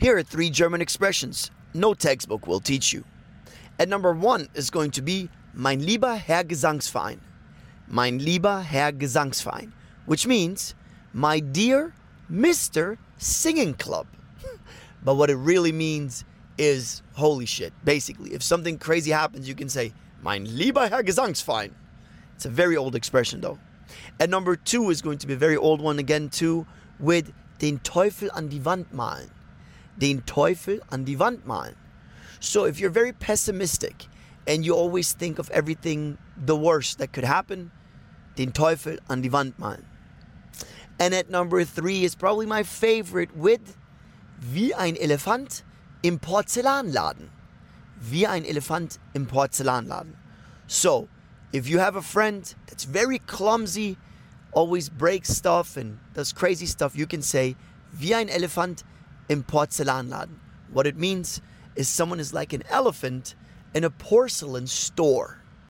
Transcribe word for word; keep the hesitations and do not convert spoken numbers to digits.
Here are three German expressions no textbook will teach you. And number one is going to be Mein lieber Herr Gesangsverein. Mein lieber Herr Gesangsverein, which means my dear Mister Singing Club. But what it really means is holy shit. Basically, if something crazy happens, you can say Mein lieber Herr Gesangsverein. It's a very old expression though. And number two is going to be a very old one again too, with den Teufel an die Wand malen. Den Teufel an die Wand malen. So if you're very pessimistic and you always think of everything the worst that could happen, den Teufel an die Wand malen. And at number three is probably my favorite, with wie ein Elefant im Porzellanladen. Wie ein Elefant im Porzellanladen. So, if you have a friend that's very clumsy, always breaks stuff and does crazy stuff, you can say wie ein Elefant im Porzellanladen. What it means is someone is like an elephant in a porcelain store.